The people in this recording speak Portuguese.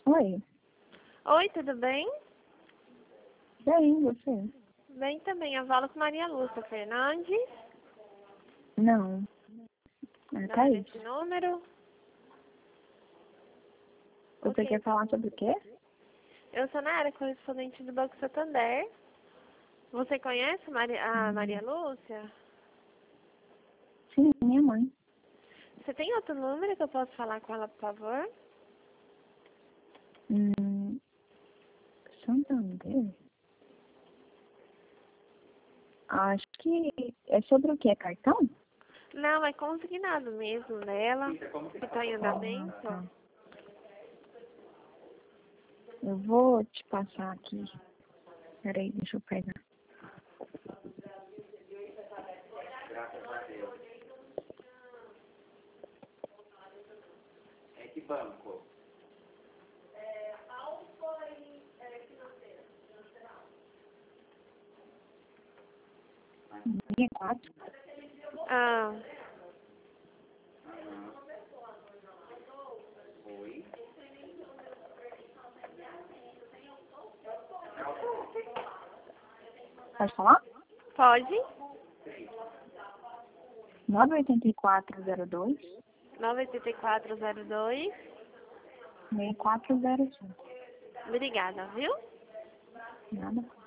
Oi. Oi, tudo bem? Bem, você? Bem também. Eu falo com Maria Lúcia Fernandes. Não. Não Tá é aí. nesse número? Você Ok. quer falar sobre o quê? Eu sou Nara, correspondente do Banco Santander. Você conhece a Maria Lúcia? Sim, minha mãe. Você tem outro número que eu posso falar com ela, por favor? Santander? Acho que é sobre o quê? Cartão? Não, é consignado mesmo dela, que está em andamento. Tá. Eu vou te passar aqui. Peraí, deixa eu pegar. É que banco? Linha 4. Ah, Oi? Pode falar? pode? 98402 98402. 6405. Obrigada, viu? Nada.